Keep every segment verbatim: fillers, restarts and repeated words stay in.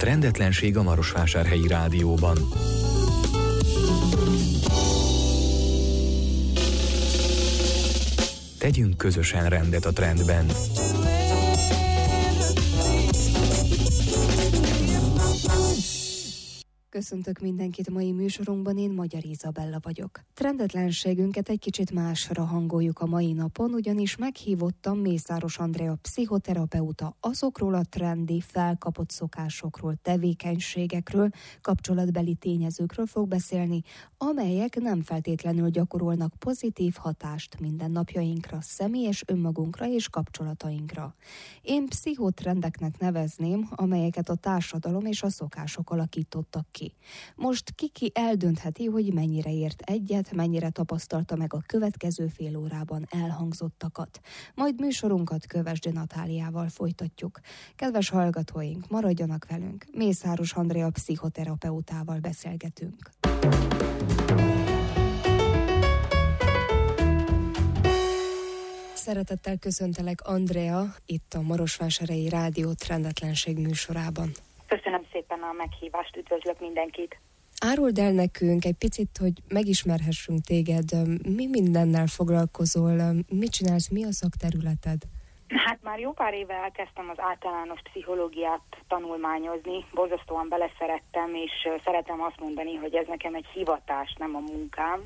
Rendetlenség a Marosvásárhelyi Rádióban. Tegyünk közösen rendet a trendben. Köszöntök mindenkit mai műsorunkban, én Magyar Izabella vagyok. Trendetlenségünket egy kicsit másra hangoljuk a mai napon, ugyanis meghívottam Mészáros Andrea pszichoterapeuta azokról a trendi, felkapott szokásokról, tevékenységekről, kapcsolatbeli tényezőkről fog beszélni, amelyek nem feltétlenül gyakorolnak pozitív hatást mindennapjainkra, személyes önmagunkra és kapcsolatainkra. Én pszichotrendeknek nevezném, amelyeket a társadalom és a szokások alakítottak ki. Most kiki eldöntheti, hogy mennyire ért egyet, mennyire tapasztalta meg a következő fél órában elhangzottakat. Majd műsorunkat Kövesdi Natáliával folytatjuk. Kedves hallgatóink, maradjanak velünk. Mészáros Andrea pszichoterapeutával beszélgetünk. Szeretettel köszöntelek, Andrea, itt a Marosvásárhelyi Rádió Trendetlenség műsorában. Köszönöm szépen a meghívást, üdvözlök mindenkit. Áruld el nekünk egy picit, hogy megismerhessünk téged, mi mindennel foglalkozol, mit csinálsz, mi a szakterületed? Hát már jó pár éve elkezdtem az általános pszichológiát tanulmányozni, borzasztóan beleszerettem, és szeretem azt mondani, hogy ez nekem egy hivatás, nem a munkám.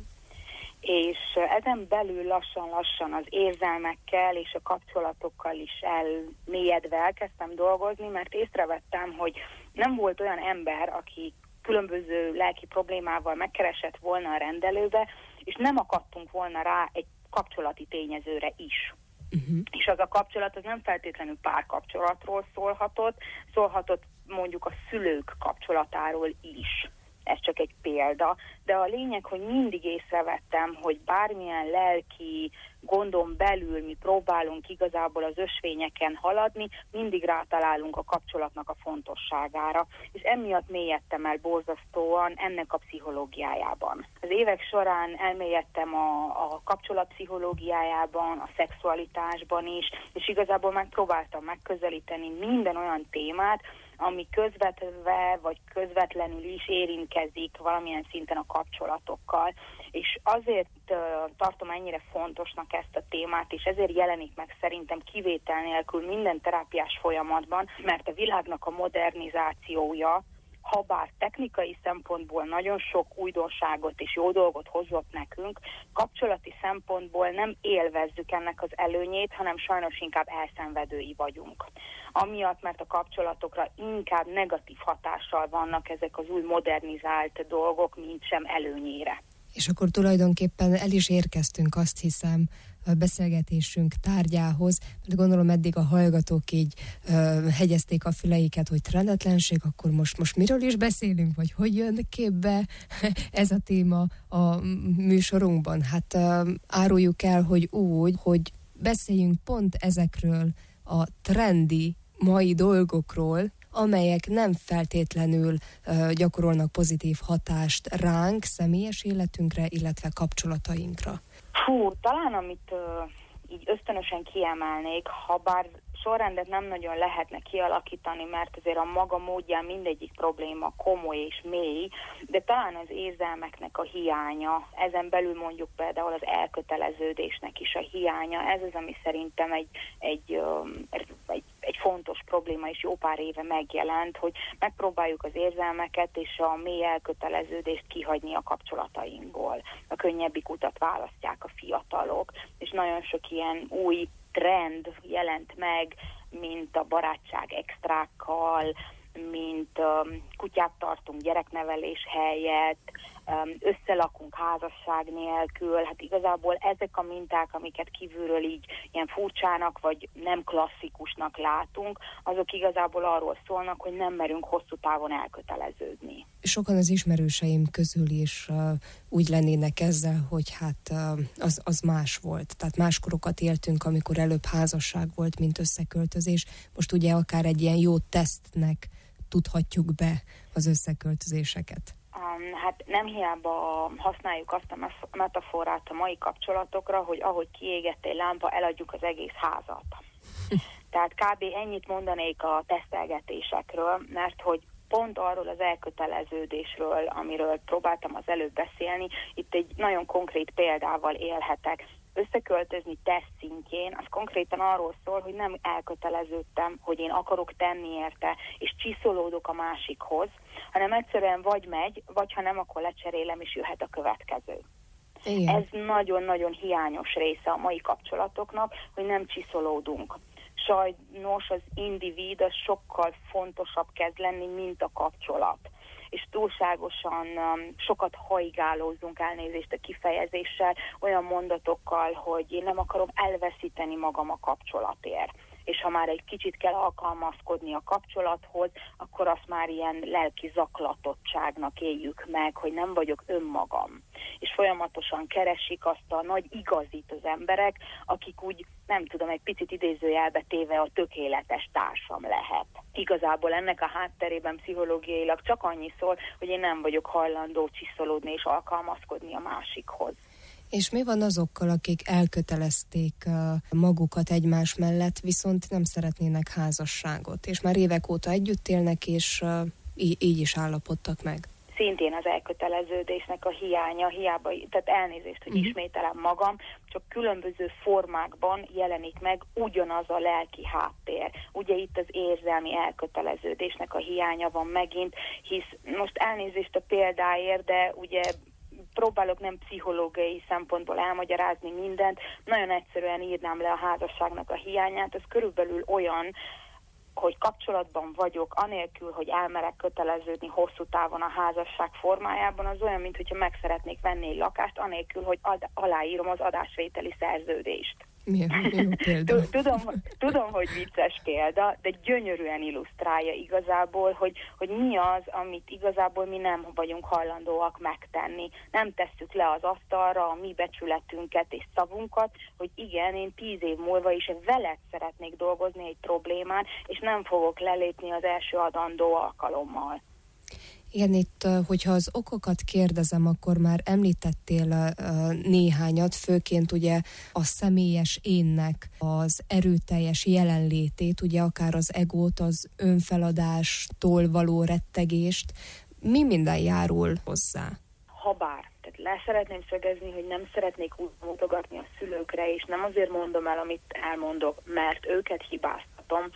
És ezen belül lassan-lassan az érzelmekkel és a kapcsolatokkal is elmélyedve elkezdtem dolgozni, mert észrevettem, hogy nem volt olyan ember, aki különböző lelki problémával megkeresett volna a rendelőbe, és nem akadtunk volna rá egy kapcsolati tényezőre is. Uh-huh. És az a kapcsolat az nem feltétlenül párkapcsolatról szólhatott, szólhatott mondjuk a szülők kapcsolatáról is. Ez csak egy példa, de a lényeg, hogy mindig észrevettem, hogy bármilyen lelki gondon belül mi próbálunk igazából az ösvényeken haladni, mindig rátalálunk a kapcsolatnak a fontosságára, és emiatt mélyedtem el borzasztóan ennek a pszichológiájában. Az évek során elmélyedtem a, a kapcsolatpszichológiájában, a szexualitásban is, és igazából megpróbáltam megközelíteni minden olyan témát, ami közvetve vagy közvetlenül is érintkezik valamilyen szinten a kapcsolatokkal. És azért uh, tartom ennyire fontosnak ezt a témát, és ezért jelenik meg szerintem kivétel nélkül minden terápiás folyamatban, mert a világnak a modernizációja, habár technikai szempontból nagyon sok újdonságot és jó dolgot hozott nekünk, kapcsolati szempontból nem élvezzük ennek az előnyét, hanem sajnos inkább elszenvedői vagyunk. Amiatt, mert a kapcsolatokra inkább negatív hatással vannak ezek az új modernizált dolgok, mint sem előnyére. És akkor tulajdonképpen el is érkeztünk, azt hiszem, a beszélgetésünk tárgyához, mert gondolom eddig a hallgatók így uh, hegyezték a füleiket, hogy trendetlenség, akkor most, most miről is beszélünk, vagy hogy jön képbe ez a téma a műsorunkban. Hát uh, áruljuk el, hogy úgy, hogy beszéljünk pont ezekről a trendi mai dolgokról, amelyek nem feltétlenül uh, gyakorolnak pozitív hatást ránk, személyes életünkre, illetve kapcsolatainkra. Hú, talán amit uh, így ösztönösen kiemelnék, ha bár sorrendet nem nagyon lehetne kialakítani, mert azért a maga módján mindegyik probléma komoly és mély, de talán az érzelmeknek a hiánya, ezen belül mondjuk például az elköteleződésnek is a hiánya, ez az, ami szerintem egy, egy, egy, egy fontos probléma, és jó pár éve megjelent, hogy megpróbáljuk az érzelmeket és a mély elköteleződést kihagyni a kapcsolatainkból. A könnyebbik utat választják a fiatalok, és nagyon sok ilyen új trend jelent meg, mint a barátság extrákkal, mint um, kutyát tartunk gyereknevelés helyett, um, összelakunk házasság nélkül. Hát igazából ezek a minták, amiket kívülről így ilyen furcsának vagy nem klasszikusnak látunk, azok igazából arról szólnak, hogy nem merünk hosszú távon elköteleződni. Sokan az ismerőseim közül is uh, úgy lennének ezzel, hogy hát uh, az, az más volt. Tehát máskorokat éltünk, amikor előbb házasság volt, mint összeköltözés. Most ugye akár egy ilyen jó tesztnek tudhatjuk be az összeköltözéseket. Um, hát nem hiába használjuk azt a metaforát a mai kapcsolatokra, hogy ahogy kiégett egy lámpa, eladjuk az egész házat. Tehát kb. Ennyit mondanék a tesztelgetésekről, mert hogy pont arról az elköteleződésről, amiről próbáltam az előbb beszélni, itt egy nagyon konkrét példával élhetek. Összeköltözni teszt szintjén, az konkrétan arról szól, hogy nem elköteleződtem, hogy én akarok tenni érte, és csiszolódok a másikhoz, hanem egyszerűen vagy megy, vagy ha nem, akkor lecserélem, és jöhet a következő. Igen. Ez nagyon-nagyon hiányos része a mai kapcsolatoknak, hogy nem csiszolódunk. Sajnos az individ az sokkal fontosabb kezd lenni, mint a kapcsolat. És túlságosan um, sokat haigálózzunk, elnézést a kifejezéssel, olyan mondatokkal, hogy én nem akarom elveszíteni magam a kapcsolatért. És ha már egy kicsit kell alkalmazkodni a kapcsolathoz, akkor azt már ilyen lelki zaklatottságnak éljük meg, hogy nem vagyok önmagam. És folyamatosan keresik azt a nagy igazit az emberek, akik úgy, nem tudom, egy picit idézőjelbe téve a tökéletes társam lehet. Igazából ennek a hátterében pszichológiailag csak annyi szól, hogy én nem vagyok hajlandó csiszolódni és alkalmazkodni a másikhoz. És mi van azokkal, akik elkötelezték magukat egymás mellett, viszont nem szeretnének házasságot, és már évek óta együtt élnek, és így is állapodtak meg? Szintén az elköteleződésnek a hiánya, hiába, tehát elnézést, hogy uh-huh. ismételem magam, csak különböző formákban jelenik meg ugyanaz a lelki háttér. Ugye itt az érzelmi elköteleződésnek a hiánya van megint, hisz most elnézést a példáért, de ugye próbálok nem pszichológiai szempontból elmagyarázni mindent, nagyon egyszerűen írnám le a házasságnak a hiányát, ez körülbelül olyan, hogy kapcsolatban vagyok, anélkül, hogy elmerek köteleződni hosszú távon a házasság formájában, az olyan, mintha meg szeretnék venni egy lakást, anélkül, hogy ad- aláírom az adásvételi szerződést. Milyen jó példa. Tudom, tudom, hogy vicces példa, de gyönyörűen illusztrálja igazából, hogy, hogy mi az, amit igazából mi nem vagyunk hajlandóak megtenni. Nem tesszük le az asztalra a mi becsületünket és szavunkat, hogy igen, én tíz év múlva is veled szeretnék dolgozni egy problémán, és nem fogok lelépni az első adandó alkalommal. Igen, itt, hogyha az okokat kérdezem, akkor már említettél néhányat, főként ugye a személyes énnek az erőteljes jelenlétét, ugye akár az egót, az önfeladástól való rettegést. Mi minden járul hozzá? Habár, tehát le szeretném szögezni, hogy nem szeretnék úgy mutogatni a szülőkre, és nem azért mondom el, amit elmondok, mert őket hibáztatom,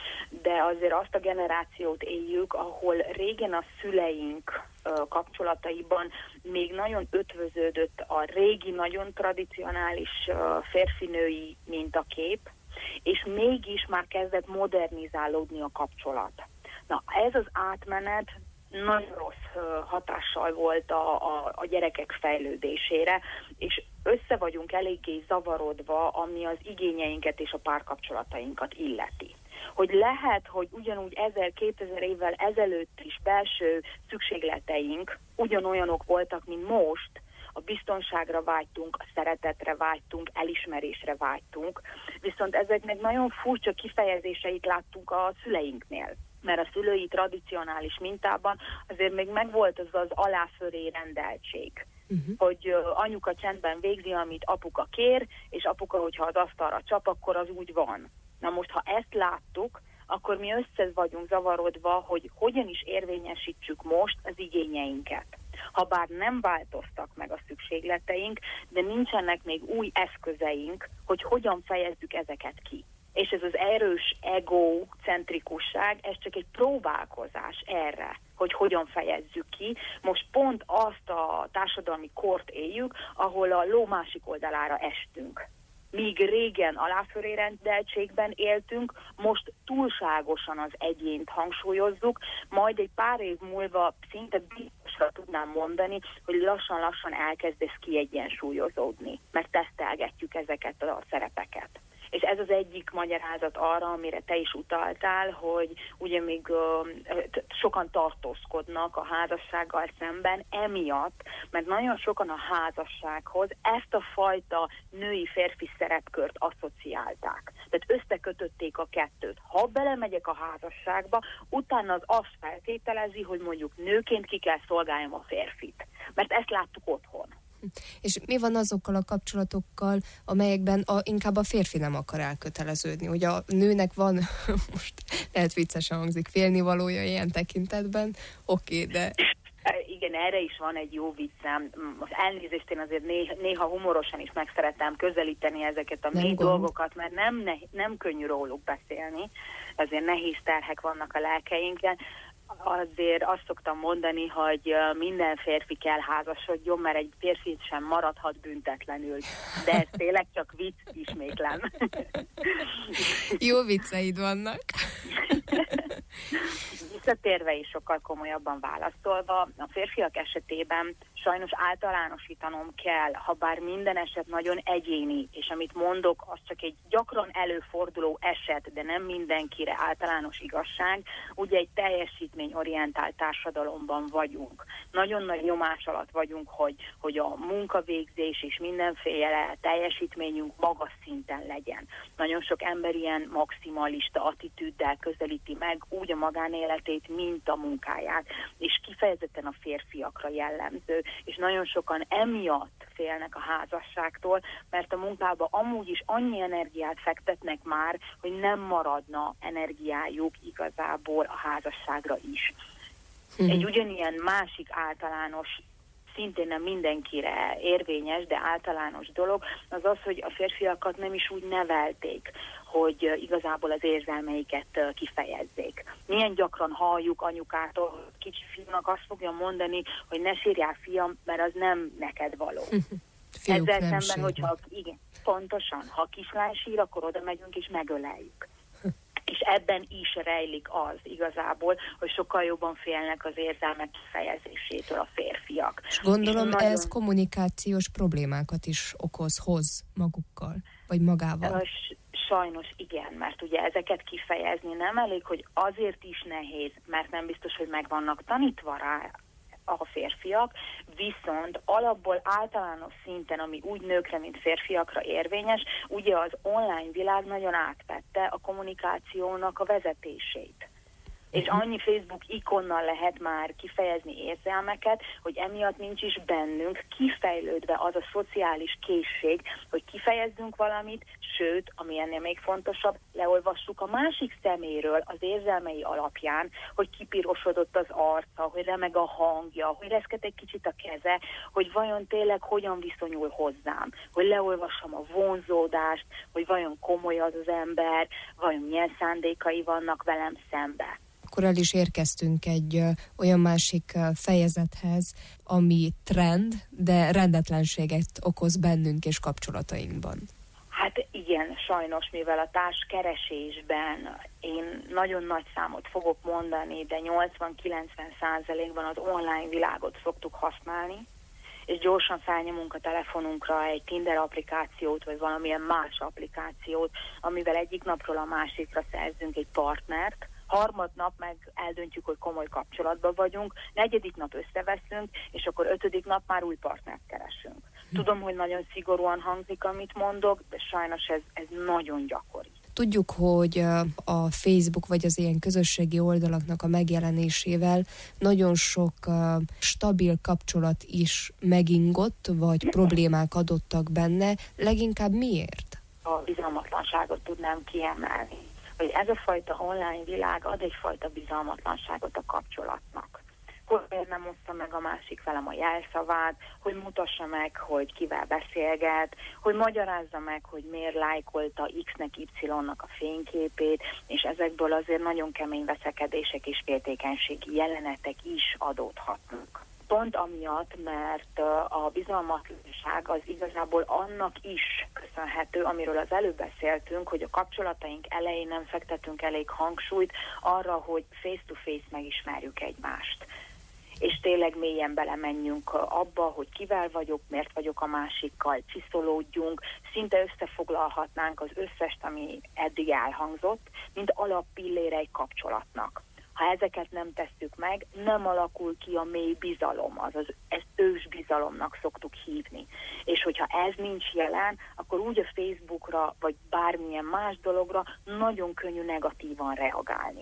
de azért azt a generációt éljük, ahol régen a szüleink kapcsolataiban még nagyon ötvöződött a régi, nagyon tradicionális férfinői mintakép, és mégis már kezdett modernizálódni a kapcsolat. Na, ez az átmenet nagyon rossz hatással volt a, a, a gyerekek fejlődésére, és össze vagyunk eléggé zavarodva, ami az igényeinket és a párkapcsolatainkat illeti. Hogy lehet, hogy ugyanúgy ezer-kétezer évvel ezelőtt is belső szükségleteink ugyanolyanok voltak, mint most, a biztonságra vágytunk, a szeretetre vágytunk, elismerésre vágytunk, viszont ezeknek nagyon furcsa kifejezéseit láttunk a szüleinknél. Mert a szülői tradicionális mintában azért még megvolt az az aláfölé rendeltség, uh-huh. hogy uh, anyuka csendben végzi, amit apuka kér, és apuka, hogyha az asztalra csap, akkor az úgy van. Na most, ha ezt láttuk, akkor mi össze vagyunk zavarodva, hogy hogyan is érvényesítsük most az igényeinket. Habár nem változtak meg a szükségleteink, de nincsenek még új eszközeink, hogy hogyan fejezzük ezeket ki. És ez az erős egocentrikusság, ez csak egy próbálkozás erre, hogy hogyan fejezzük ki. Most pont azt a társadalmi kort éljük, ahol a ló másik oldalára estünk. Míg régen aláfölé rendeltségben éltünk, most túlságosan az egyént hangsúlyozzuk, majd egy pár év múlva szinte biztosra tudnám mondani, hogy lassan-lassan elkezd ez kiegyensúlyozódni, mert tesztelgetjük ezeket a szerepeket. És ez az egyik magyarázat arra, amire te is utaltál, hogy ugye még uh, sokan tartózkodnak a házassággal szemben emiatt, mert nagyon sokan a házassághoz ezt a fajta női-férfi szerepkört asszociálták. Tehát összekötötték a kettőt. Ha belemegyek a házasságba, utána az azt feltételezi, hogy mondjuk nőként ki kell szolgáljam a férfit. Mert ezt láttuk otthon. És mi van azokkal a kapcsolatokkal, amelyekben a, inkább a férfi nem akar elköteleződni? Hogy a nőnek van, most lehet viccesen hangzik, félnivalója ilyen tekintetben, oké, okay, de... Igen, erre is van egy jó viccem. Az elnézést én azért néha, néha humorosan is meg szeretem közelíteni ezeket a mély dolgokat, mert nem, ne, nem könnyű róluk beszélni, azért nehéz terhek vannak a lelkeinkben. Azért azt szoktam mondani, hogy minden férfi kell házasodjon, mert egy férfi sem maradhat büntetlenül. De ez tényleg csak vicc, ismétlem. Jó vicceid vannak. Visszatérve is sokkal komolyabban válaszolva, a férfiak esetében sajnos általánosítanom kell, ha bár minden eset nagyon egyéni, és amit mondok, az csak egy gyakran előforduló eset, de nem mindenkire általános igazság, ugye egy teljesítményorientált társadalomban vagyunk. Nagyon nagy nyomás alatt vagyunk, hogy, hogy a munkavégzés és mindenféle teljesítményünk magas szinten legyen. Nagyon sok ember ilyen maximalista attitűddel közelíti meg úgy a magánéletét, mint a munkáját, és kifejezetten a férfiakra jellemző, és nagyon sokan emiatt félnek a házasságtól, mert a munkába amúgy is annyi energiát fektetnek már, hogy nem maradna energiájuk igazából a házasságra is. Mm-hmm. Egy ugyanilyen másik általános, szintén nem mindenkire érvényes, de általános dolog, az az, hogy a férfiakat nem is úgy nevelték, hogy igazából az érzelmeiket kifejezzék. Milyen gyakran halljuk anyukától, hogy kicsi fiúnak azt fogja mondani, hogy ne sírjál, fiam, mert az nem neked való. Ezzel szemben, sír. Hogyha igen, pontosan, ha a kislány sír, akkor oda megyünk és megöleljük. És ebben is rejlik az igazából, hogy sokkal jobban félnek az érzelmek kifejezésétől a férfiak. És gondolom, és nagyon... ez kommunikációs problémákat is okoz, hoz magukkal, vagy magával. Sajnos igen, mert ugye ezeket kifejezni nem elég, hogy azért is nehéz, mert nem biztos, hogy meg vannak tanítva rá a férfiak, viszont alapból általános szinten, ami úgy nőkre, mint férfiakra érvényes, ugye az online világ nagyon átvette a kommunikációnak a vezetését. És annyi Facebook ikonnal lehet már kifejezni érzelmeket, hogy emiatt nincs is bennünk kifejlődve az a szociális készség, hogy kifejezzünk valamit, sőt, ami ennél még fontosabb, leolvassuk a másik szeméről az érzelmei alapján, hogy kipirosodott az arca, hogy remeg a hangja, hogy reszket egy kicsit a keze, hogy vajon tényleg hogyan viszonyul hozzám, hogy leolvassam a vonzódást, hogy vajon komoly az az ember, vajon milyen szándékai vannak velem szembe. Akkor el is érkeztünk egy ö, olyan másik ö, fejezethez, ami trend, de rendetlenséget okoz bennünk és kapcsolatainkban. Hát igen, sajnos, mivel a társkeresésben én nagyon nagy számot fogok mondani, de nyolcvan-kilencven százalékban az online világot szoktuk használni, és gyorsan felnyomunk a telefonunkra egy Tinder applikációt, vagy valamilyen más applikációt, amivel egyik napról a másikra szerzünk egy partnert, harmadnap meg eldöntjük, hogy komoly kapcsolatban vagyunk, negyedik nap összeveszünk, és akkor ötödik nap már új partnert keresünk. Tudom, hogy nagyon szigorúan hangzik, amit mondok, de sajnos ez, ez nagyon gyakori. Tudjuk, hogy a Facebook vagy az ilyen közösségi oldalaknak a megjelenésével nagyon sok stabil kapcsolat is megingott, vagy problémák adottak benne. Leginkább miért? A bizalmatlanságot tudnám kiemelni. Hogy ez a fajta online világ ad egyfajta bizalmatlanságot a kapcsolatnak. Hogy nem oszta meg a másik velem a jelszavát, hogy mutassa meg, hogy kivel beszélget, hogy magyarázza meg, hogy miért lájkolta X-nek, Y-nak a fényképét, és ezekből azért nagyon kemény veszekedések és féltékenységi jelenetek is adódhatnak. Pont amiatt, mert a bizalmatlanság az igazából annak is köszönhető, amiről az előbb beszéltünk, hogy a kapcsolataink elején nem fektetünk elég hangsúlyt arra, hogy face-to-face megismerjük egymást. És tényleg mélyen belemenjünk abba, hogy kivel vagyok, miért vagyok a másikkal, csiszolódjunk, szinte összefoglalhatnánk az összest, ami eddig elhangzott, mint alappillére egy kapcsolatnak. Ha ezeket nem tesszük meg, nem alakul ki a mély bizalom, azaz ezt ősbizalomnak szoktuk hívni. És hogyha ez nincs jelen, akkor úgy a Facebookra, vagy bármilyen más dologra nagyon könnyű negatívan reagálni.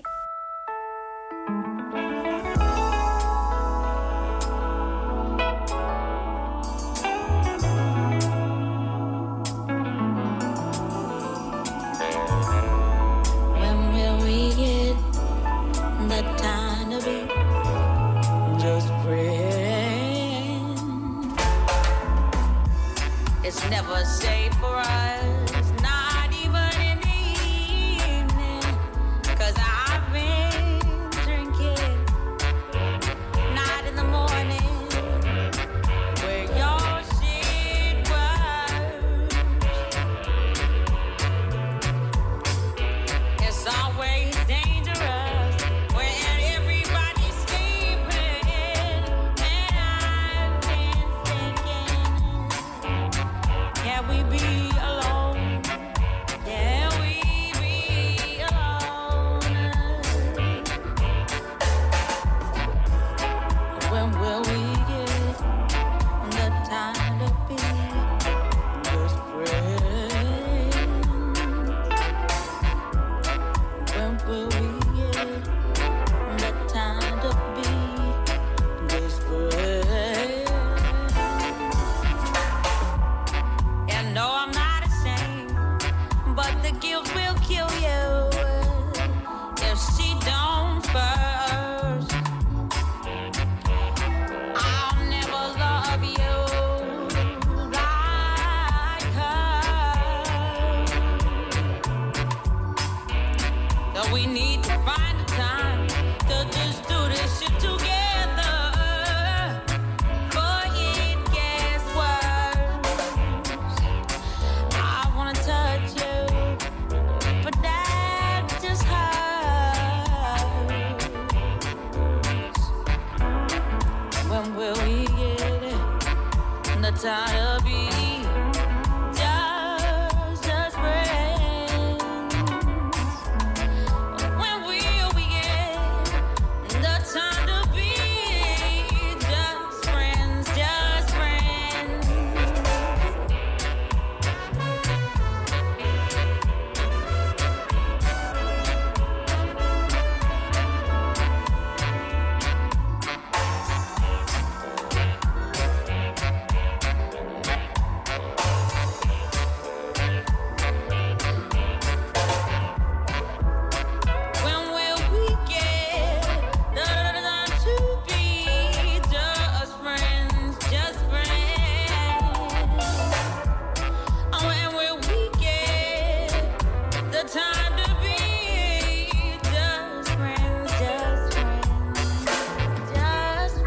will we get the time to be desperate? And no, I'm not ashamed, but the guilt will kill you if she don't first. I'll never love you like her. So we need to find a time to just do this shit together. For it gets worse. I wanna touch you, but that just hurts. When will we get it? The time to be just, just friends. When will we get the time to be just friends, just friends? When will we get the time to be just friends, just friends? When will we get the time to be just friends, just friends, just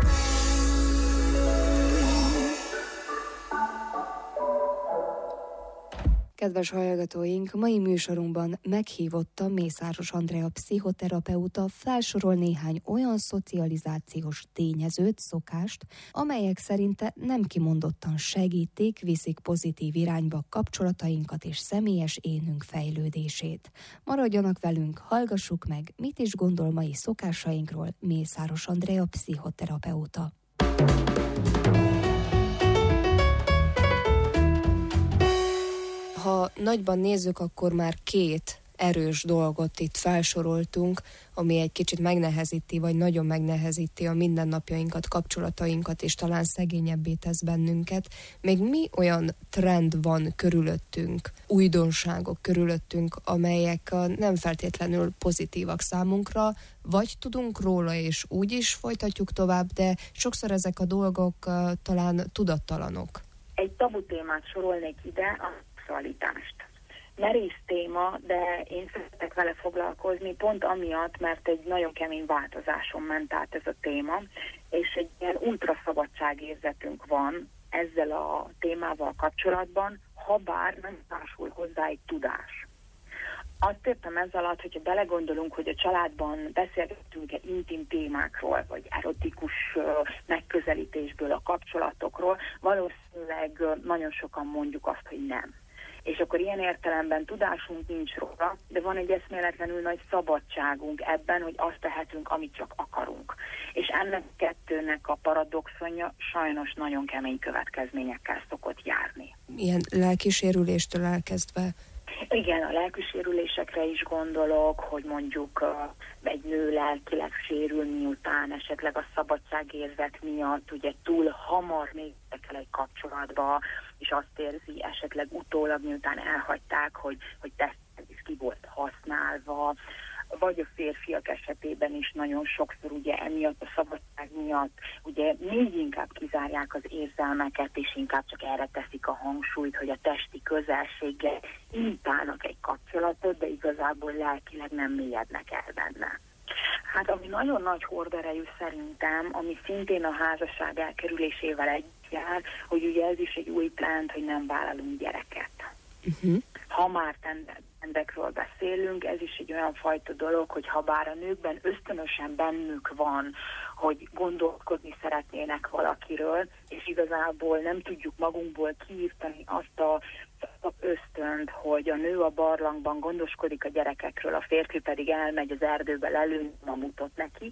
friends? Kedves hallgatóink, mai műsorunkban meghívottam Mészáros Andrea pszichoterapeuta felsorol néhány olyan szocializációs tényezőt, szokást, amelyek szerinte nem kimondottan segítik, viszik pozitív irányba kapcsolatainkat és személyes énünk fejlődését. Maradjanak velünk, hallgassuk meg, mit is gondol mai szokásainkról Mészáros Andrea pszichoterapeuta. Ha nagyban nézzük, akkor már két erős dolgot itt felsoroltunk, ami egy kicsit megnehezíti, vagy nagyon megnehezíti a mindennapjainkat, kapcsolatainkat, és talán szegényebbé tesz bennünket. Még mi olyan trend van körülöttünk, újdonságok körülöttünk, amelyek nem feltétlenül pozitívak számunkra, vagy tudunk róla, és úgy is folytatjuk tovább, de sokszor ezek a dolgok uh, talán tudattalanok. Egy tabu témát sorolnék ide, a szexualitást. Merész téma, de én szeretek vele foglalkozni, pont amiatt, mert egy nagyon kemény változáson ment át ez a téma, és egy ilyen ultraszabadságérzetünk van ezzel a témával kapcsolatban, ha bár nem társul hozzá egy tudás. Azt értem ez alatt, hogyha belegondolunk, hogy a családban beszélgetünk-e intim témákról, vagy erotikus megközelítésből a kapcsolatokról, valószínűleg nagyon sokan mondjuk azt, hogy nem. És akkor ilyen értelemben tudásunk nincs róla, de van egy eszméletlenül nagy szabadságunk ebben, hogy azt tehetünk, amit csak akarunk. És ennek kettőnek a paradoxonja sajnos nagyon kemény következményekkel szokott járni. Ilyen lelkisérüléstől elkezdve. Igen, a lelkisérülésekre is gondolok, hogy mondjuk uh, egy nő lelkileg sérül, miután esetleg a szabadságérzet miatt ugye túl hamar léptek el egy kapcsolatba, és azt érzi esetleg utólag, miután elhagyták, hogy, hogy tesztet is ki volt használva, vagy a férfiak esetében is nagyon sokszor ugye emiatt a szabadság miatt ugye még inkább kizárják az érzelmeket, és inkább csak erre teszik a hangsúlyt, hogy a testi közelséggel imítálnak egy kapcsolatot, de igazából lelkileg nem mélyednek el benne. Hát ami nagyon nagy horderejű szerintem, ami szintén a házasság elkerülésével együtt jár, hogy ugye ez is egy új trend, hogy nem vállalunk gyereket. Uh-huh. Ha már trendekről beszélünk, ez is egy olyan fajta dolog, hogy ha bár a nőkben ösztönösen bennük van, hogy gondolkodni szeretnének valakiről, és igazából nem tudjuk magunkból kiírtani azt a ösztönt, hogy a nő a barlangban gondoskodik a gyerekekről, a férfi pedig elmegy az erdőbe lelőni mamutot neki.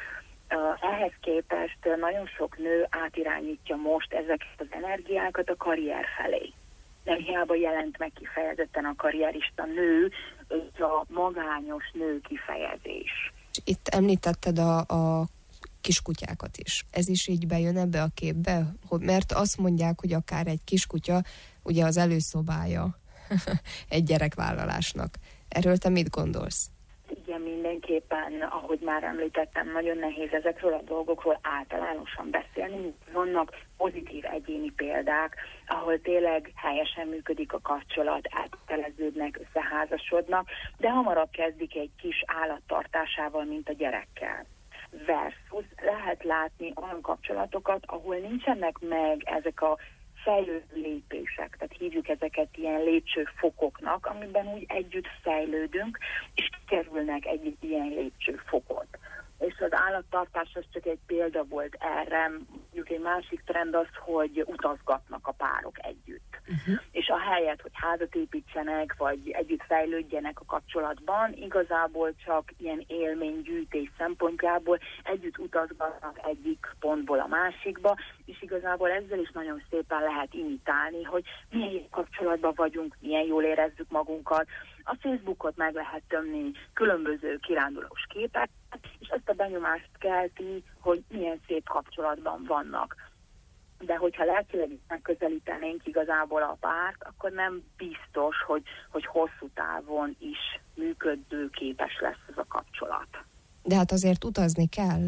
Ehhez képest nagyon sok nő átirányítja most ezeket az energiákat a karrier felé. Nem hiába jelent meg kifejezetten a karrierista nő, ez a magányos nő kifejezés. Itt említetted a, a kiskutyákat is. Ez is így bejön ebbe a képbe? Mert azt mondják, hogy akár egy kiskutya ugye az előszobája egy gyerekvállalásnak. Erről te mit gondolsz? Igen, mindenképpen, ahogy már említettem, nagyon nehéz ezekről a dolgokról általánosan beszélni. Vannak pozitív egyéni példák, ahol tényleg helyesen működik a kapcsolat, átteleződnek, összeházasodnak, de hamarabb kezdik egy kis állattartásával, mint a gyerekkel. Versus lehet látni olyan kapcsolatokat, ahol nincsenek meg ezek a fejlődő lépések, tehát hívjuk ezeket ilyen lépcsőfokoknak, amiben úgy együtt fejlődünk, és kerülnek egy ilyen lépcsőfokot. És az állattartás az csak egy példa volt erre. Mondjuk egy másik trend az, hogy utazgatnak a párok együtt. Uh-huh. És ahelyett, hogy házat építsenek, vagy együtt fejlődjenek a kapcsolatban, igazából csak ilyen élménygyűjtés szempontjából együtt utazgatnak egyik pontból a másikba, és igazából ezzel is nagyon szépen lehet imitálni, hogy milyen kapcsolatban vagyunk, milyen jól érezzük magunkat. A Facebookot meg lehet tömni különböző kirándulós képek, és ezt a benyomást kelti, hogy milyen szép kapcsolatban vannak. De hogyha lelkileg megközelítenénk igazából a párt, akkor nem biztos, hogy, hogy hosszú távon is működőképes lesz ez a kapcsolat. De hát azért utazni kell.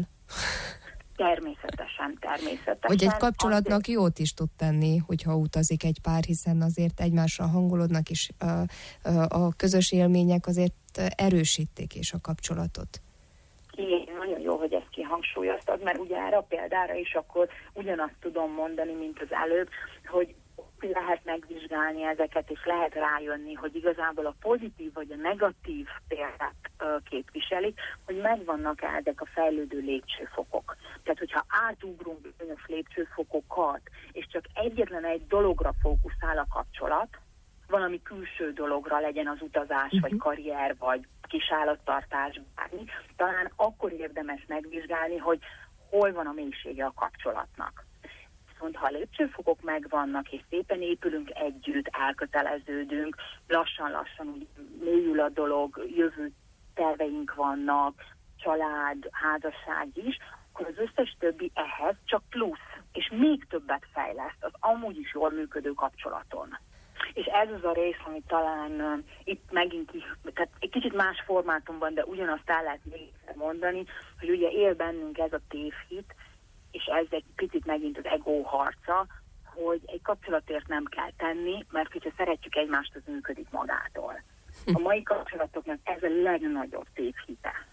Természetesen, természetesen. Hogy egy kapcsolatnak azért jót is tud tenni, hogyha utazik egy pár, hiszen azért egymásra hangolódnak, és a, a, a közös élmények azért erősítik és a kapcsolatot. Igen, nagyon jó, hogy ezt kihangsúlyoztad, mert ugye erre a példára is akkor ugyanazt tudom mondani, mint az előbb, hogy lehet megvizsgálni ezeket, és lehet rájönni, hogy igazából a pozitív vagy a negatív példát uh, képviselik, hogy megvannak ezek a fejlődő lépcsőfokok. Tehát, hogyha átugrunk bizonyos lépcsőfokokat, és csak egyetlen egy dologra fókuszál a kapcsolat, valami külső dologra, legyen az utazás, uh-huh. vagy karrier, vagy kisállattartás, bármi, talán akkor érdemes megvizsgálni, hogy hol van a mélysége a kapcsolatnak. Viszont ha a lépcsőfokok megvannak, és szépen épülünk együtt, elköteleződünk, lassan-lassan úgy mélyül a dolog, jövő terveink vannak, család, házasság is, akkor az összes többi ehhez csak plusz, és még többet fejleszt az amúgy is jól működő kapcsolaton. És ez az a rész, ami talán uh, itt megint is, tehát egy kicsit más formátumban, de ugyanazt el lehet még mondani, hogy ugye él bennünk ez a tévhit, és ez egy picit megint az ego harca, hogy egy kapcsolatért nem kell tenni, mert hogyha szeretjük egymást, az működik magától. A mai kapcsolatoknak ez a legnagyobb tévhite.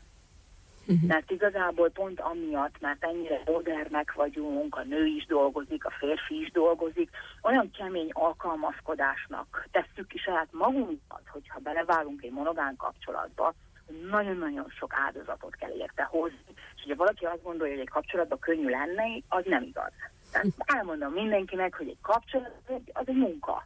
Mert igazából pont amiatt, mert ennyire modernek vagyunk, a nő is dolgozik, a férfi is dolgozik, olyan kemény alkalmazkodásnak tesszük ki saját magunkat, hogyha belevágunk egy monogám kapcsolatba, hogy nagyon-nagyon sok áldozatot kell érte hozni. És ugye valaki azt gondolja, hogy egy kapcsolatban könnyű lenne, az nem igaz. Tehát elmondom mindenkinek, hogy egy kapcsolat az egy munka.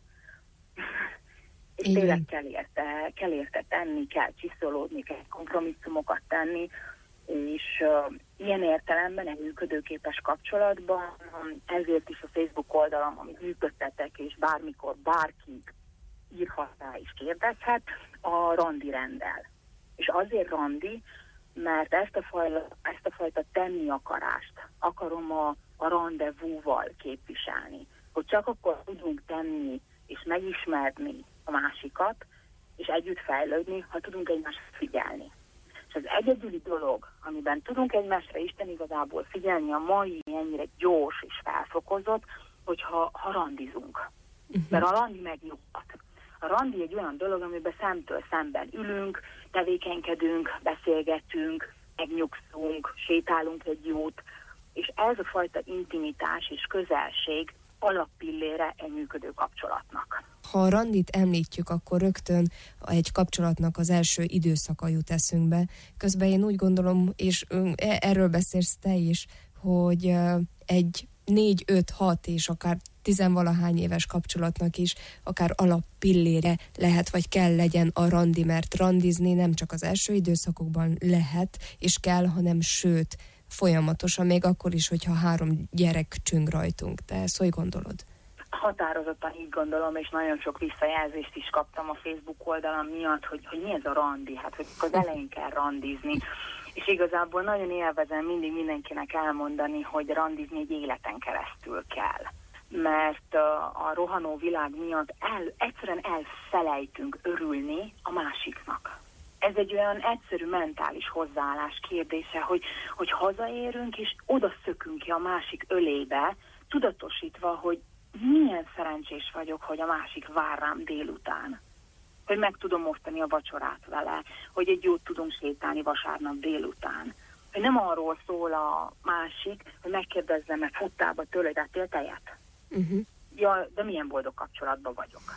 És tényleg kell érte, kell érte tenni, kell csiszolódni, kell kompromisszumokat tenni, és uh, ilyen értelemben egy működőképes kapcsolatban, ezért is a Facebook oldalam, amit működtetek, és bármikor bárki írhat rá és kérdezhet, a randi rendel. És azért randi, mert ezt a fajta, ezt a fajta tenni akarást akarom a, a rendezvúval képviselni. Hogy csak akkor tudunk tenni és megismerni a másikat, és együtt fejlődni, ha tudunk egymásra figyelni. És az egyedüli dolog, amiben tudunk egymásra Isten igazából figyelni a mai ennyire gyors és felfokozott, hogyha ha randizunk. Uh-huh. Mert a randi megnyugtat. A randi egy olyan dolog, amiben szemtől szemben ülünk, tevékenykedünk, beszélgetünk, megnyugszunk, sétálunk egy jót, és ez a fajta intimitás és közelség alappillére egy működő kapcsolatnak. Ha a randit említjük, akkor rögtön egy kapcsolatnak az első időszaka jut eszünkbe. Közben én úgy gondolom, és erről beszélsz te is, hogy egy négy, öt, hat és akár tizenvalahány éves kapcsolatnak is akár alappillére lehet, vagy kell legyen a randi, mert randizni nem csak az első időszakokban lehet, és kell, hanem sőt, folyamatosan, még akkor is, hogyha három gyerek csüng rajtunk. Te ezt hogy gondolod? határozottan így gondolom, és nagyon sok visszajelzést is kaptam a Facebook oldalam miatt, hogy, hogy mi ez a randi, hát hogy az elején kell randizni. És igazából nagyon élvezem mindig mindenkinek elmondani, hogy randizni egy életen keresztül kell. Mert a rohanó világ miatt el, egyszerűen elfelejtünk örülni a másiknak. Ez egy olyan egyszerű mentális hozzáállás kérdése, hogy, hogy hazaérünk és oda szökünk ki a másik ölébe, tudatosítva, hogy milyen szerencsés vagyok, hogy a másik vár rám délután. Hogy meg tudom osztani a vacsorát vele, hogy egy jót tudunk sétálni vasárnap délután. Hogy nem arról szól a másik, hogy megkérdezzem meg futtába tőle, hogy ettél tejet? Uh-huh. Ja, de milyen boldog kapcsolatban vagyok.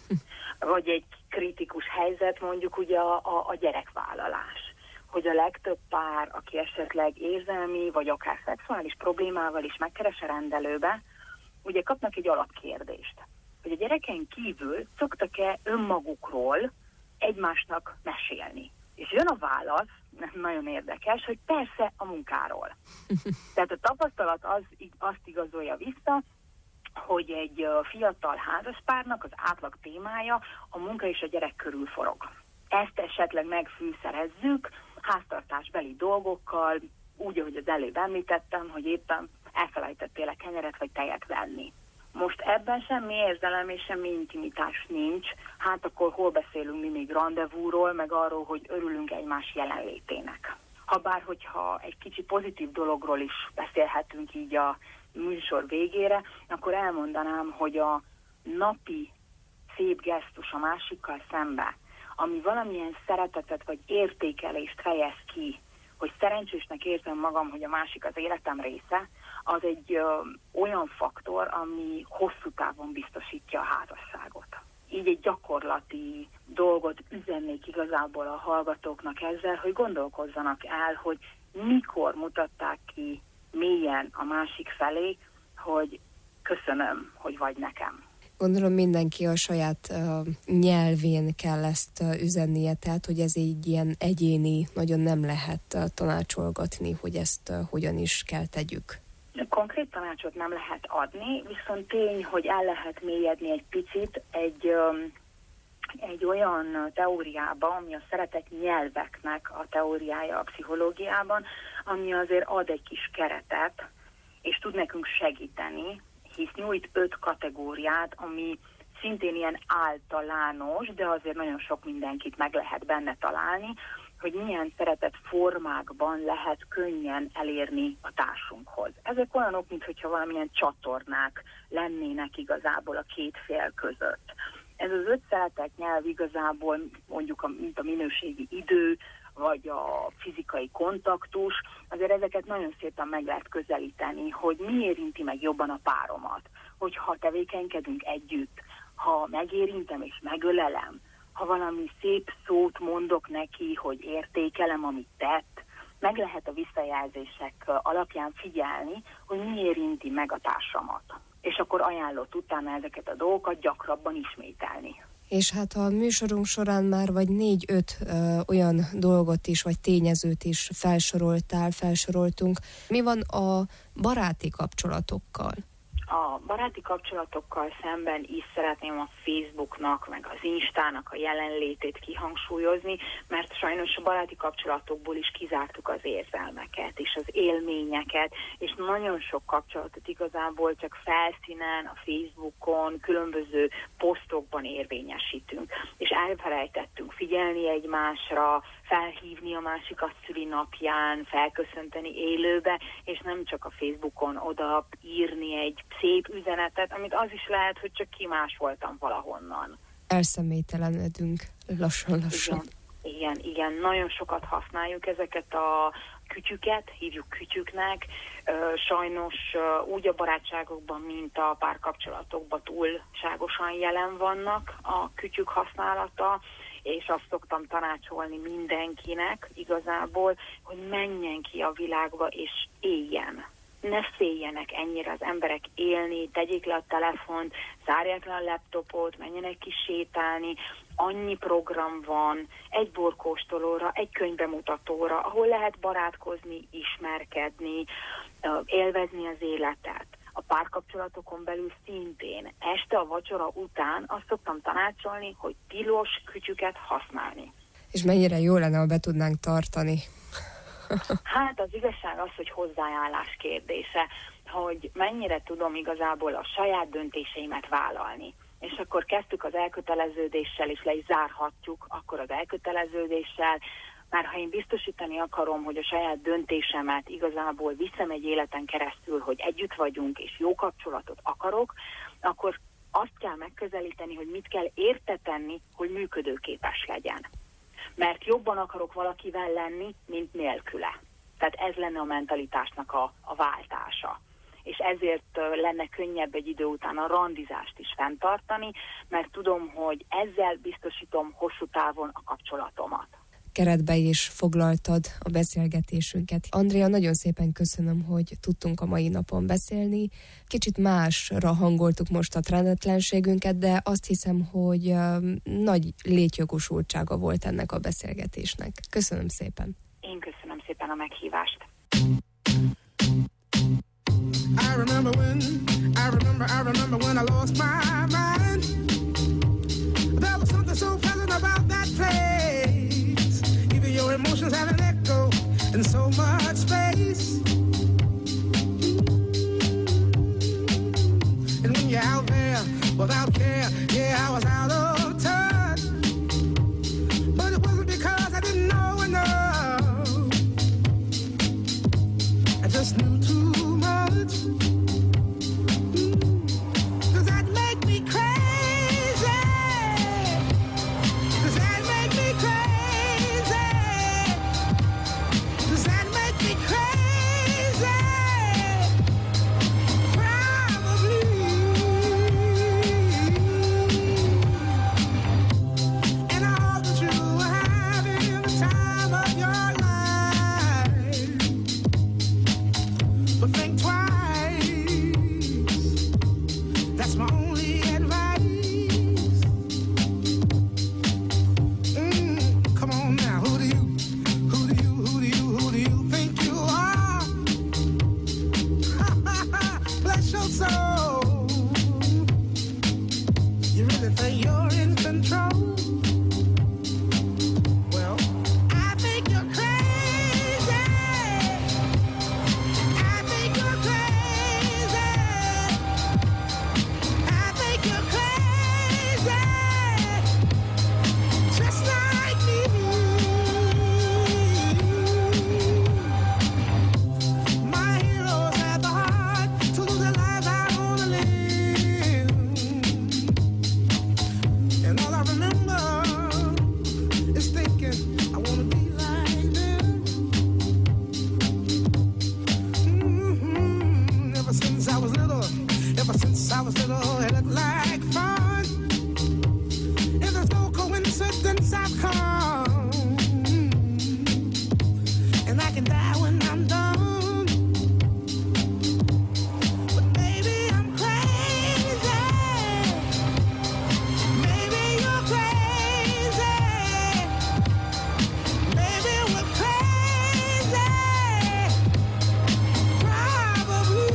Vagy egy kritikus helyzet, mondjuk ugye a, a, a gyerekvállalás. Hogy a legtöbb pár, aki esetleg érzelmi, vagy akár szexuális problémával is megkeres a rendelőbe, ugye kapnak egy alapkérdést, hogy a gyereken kívül szoktak-e önmagukról egymásnak mesélni. És jön a válasz, nagyon érdekes, hogy persze a munkáról. Tehát a tapasztalat az, azt igazolja vissza, hogy egy fiatal házaspárnak az átlag témája a munka és a gyerek körül forog. Ezt esetleg megfűszerezzük háztartásbeli dolgokkal, úgy, ahogy az előbb említettem, hogy éppen elfelejtettél a kenyeret vagy tejet venni. Most ebben semmi érzelem és semmi intimitás nincs, hát akkor hol beszélünk mi még randevúról, meg arról, hogy örülünk egymás jelenlétének. Habár, hogyha egy kicsi pozitív dologról is beszélhetünk így a műsor végére, akkor elmondanám, hogy a napi szép gesztus a másikkal szembe, ami valamilyen szeretetet vagy értékelést fejez ki, hogy szerencsésnek érzem magam, hogy a másik az életem része, az egy ö, olyan faktor, ami hosszú távon biztosítja a házasságot. Így egy gyakorlati dolgot üzennék igazából a hallgatóknak ezzel, hogy gondolkozzanak el, hogy mikor mutatták ki mélyen a másik felé, hogy köszönöm, hogy vagy nekem. Gondolom mindenki a saját uh, nyelvén kell ezt uh, üzennie, tehát hogy ez így ilyen egyéni, nagyon nem lehet uh, tanácsolgatni, hogy ezt uh, hogyan is kell tegyük. Konkrét tanácsot nem lehet adni, viszont tény, hogy el lehet mélyedni egy picit egy, um, egy olyan teóriába, ami a szeretett nyelveknek a teóriája a pszichológiában, ami azért ad egy kis keretet, és tud nekünk segíteni, hisz nyújt öt kategóriát, ami szintén ilyen általános, de azért nagyon sok mindenkit meg lehet benne találni, hogy milyen szeretett formákban lehet könnyen elérni a társunkhoz. Ezek olyanok, mintha valamilyen csatornák lennének igazából a két fél között. Ez az öt szeretett nyelv igazából mondjuk a, mint a minőségi idő, vagy a fizikai kontaktus, azért ezeket nagyon szépen meg lehet közelíteni, hogy mi érinti meg jobban a páromat, hogyha tevékenykedünk együtt, ha megérintem és megölelem, ha valami szép szót mondok neki, hogy értékelem, amit tett, meg lehet a visszajelzések alapján figyelni, hogy mi érinti meg a társamat. És akkor ajánlott utána ezeket a dolgokat gyakrabban ismételni. És hát a műsorunk során már vagy négy-öt ö, olyan dolgot is, vagy tényezőt is felsoroltál, felsoroltunk. Mi van a baráti kapcsolatokkal? A baráti kapcsolatokkal szemben is szeretném a Facebooknak, meg az Instának a jelenlétét kihangsúlyozni, mert sajnos a baráti kapcsolatokból is kizártuk az érzelmeket és az élményeket, és nagyon sok kapcsolatot igazából csak felszínen, a Facebookon, különböző posztokban érvényesítünk. És elfelejtettünk figyelni egymásra, felhívni a másikat szülinapján, felköszönteni élőbe, és nem csak a Facebookon oda írni egy szép üzenetet, amit az is lehet, hogy csak kimásoltam valahonnan. Elszemélytelenedünk lassan-lassan. Igen, igen, igen, nagyon sokat használjuk ezeket a kütyüket, hívjuk kütyüknek. Sajnos úgy a barátságokban, mint a párkapcsolatokban túlságosan jelen vannak a kütyük használata, és azt szoktam tanácsolni mindenkinek igazából, hogy menjen ki a világba és éljen. Ne féljenek ennyire az emberek élni, tegyék le a telefont, zárják le a laptopot, menjenek ki sétálni. Annyi program van, egy borkóstolóra, egy könyvbemutatóra, ahol lehet barátkozni, ismerkedni, élvezni az életet. a párkapcsolatokon belül szintén. Este a vacsora után azt szoktam tanácsolni, hogy tilos kütyüket használni. És mennyire jó lenne, ha be tudnánk tartani? Hát az igazság az, hogy hozzáállás kérdése, hogy mennyire tudom igazából a saját döntéseimet vállalni. És akkor kezdtük az elköteleződéssel, és le is zárhatjuk akkor az elköteleződéssel, mert ha én biztosítani akarom, hogy a saját döntésemet igazából viszem egy életen keresztül, hogy együtt vagyunk, és jó kapcsolatot akarok, akkor azt kell megközelíteni, hogy mit kell érte tenni, hogy működőképes legyen. Mert jobban akarok valakivel lenni, mint nélküle. Tehát ez lenne a mentalitásnak a, a váltása. És ezért lenne könnyebb egy idő után a randizást is fenntartani, mert tudom, hogy ezzel biztosítom hosszú távon a kapcsolatomat. Keretbe is foglaltad a beszélgetésünket. Andrea, nagyon szépen köszönöm, hogy tudtunk a mai napon beszélni. Kicsit másra hangoltuk most a trendetlenségünket, de azt hiszem, hogy nagy létjogosultsága volt ennek a beszélgetésnek. Köszönöm szépen. Én köszönöm szépen a meghívást. I remember when, I remember, I remember when I lost my mind. There was something so pleasant about that place. Even your emotions have an echo in so much space. And when you're out there without care, yeah, I was out of touch. But it wasn't because I didn't know enough. I just knew too much. Does that make me crazy? Does that make me crazy? Does that make me crazy? Probably. And I hope that you are having the time of your life. But think twice. That's my only advice. Mm, come on now, who do you, who do you, who do you, who do you think you are? Bless your soul. You really think you're in control? Well, I think you're crazy. I think you're crazy. I think you're crazy. Just like me. My heroes had the heart to lose their lives. I wanna live. And all I remember is thinking I wanna be like them. Mm-hmm. Ever since I was little, ever since I was little, it looked like fun. And there's no coincidence I've come. And I can die when I'm done. But maybe I'm crazy. Maybe you're crazy. Maybe we're crazy. Probably.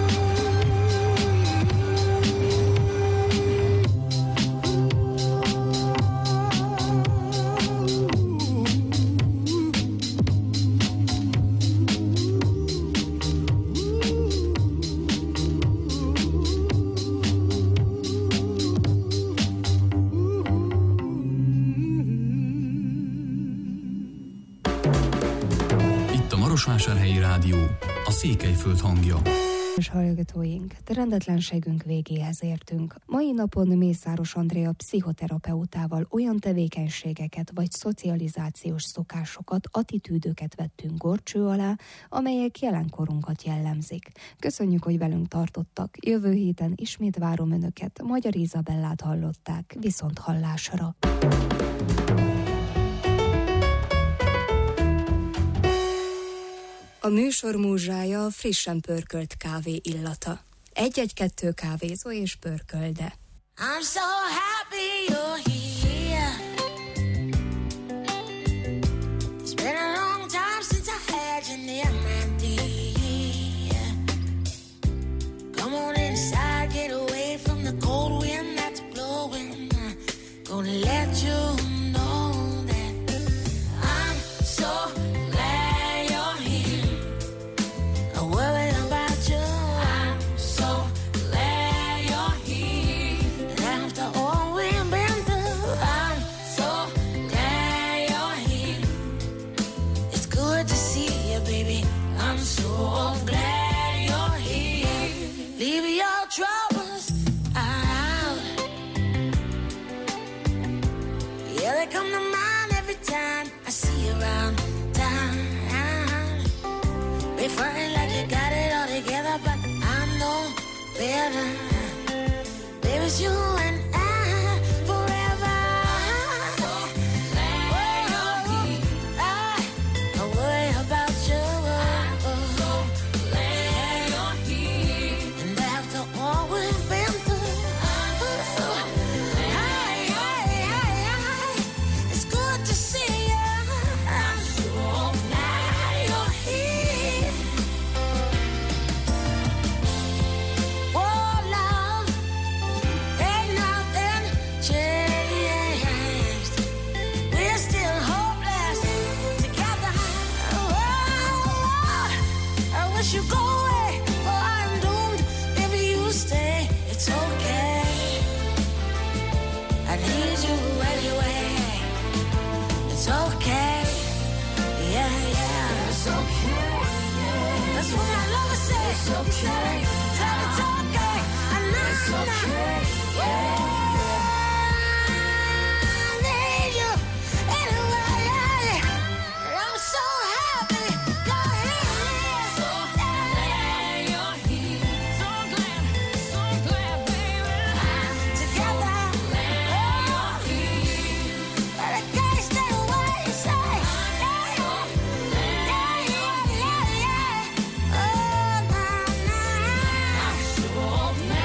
Itt a Marosvásárhelyi Rádió, a Székelyföld hangja. És hallgatóink, rendetlenségünk végéhez értünk. Mai napon Mészáros Andrea pszichoterapeutával olyan tevékenységeket vagy szocializációs szokásokat, attitűdöket vettünk górcső alá, amelyek jelenkorunkat jellemzik. Köszönjük, hogy velünk tartottak. Jövő héten ismét várom Önöket. Magyar Izabellát hallották. Viszont hallásra. A műsor múzsája frissen pörkölt kávé illata. Egy-egy-kettő kávézó és pörkölde. I'm so happy you're here. It's been a long time since I had you near my dear. Come together. Baby, it's you and I forever. So lay your heat. I, I worry about you. So lay your heat. And after all we've been through, so hey, hey, hey, hey, it's good to see you. So lay your heat. Oh, love, ain't nothing changed. We're still hopeless together. Oh, I wish you go away, for I'm doomed. If you stay, it's okay. I need you anyway. It's okay. Yeah, yeah. It's okay. That's what my lover said. It's okay. Tell it's okay. I know it's okay. Yeah. I need you anyway. I'm so happy you're here. So lay your heat. So glad, so glad, baby. Together. Lay your heat. But I can't stay away. Say, yeah, yeah, yeah, yeah, yeah. Oh, nah, nah. I'm so mad.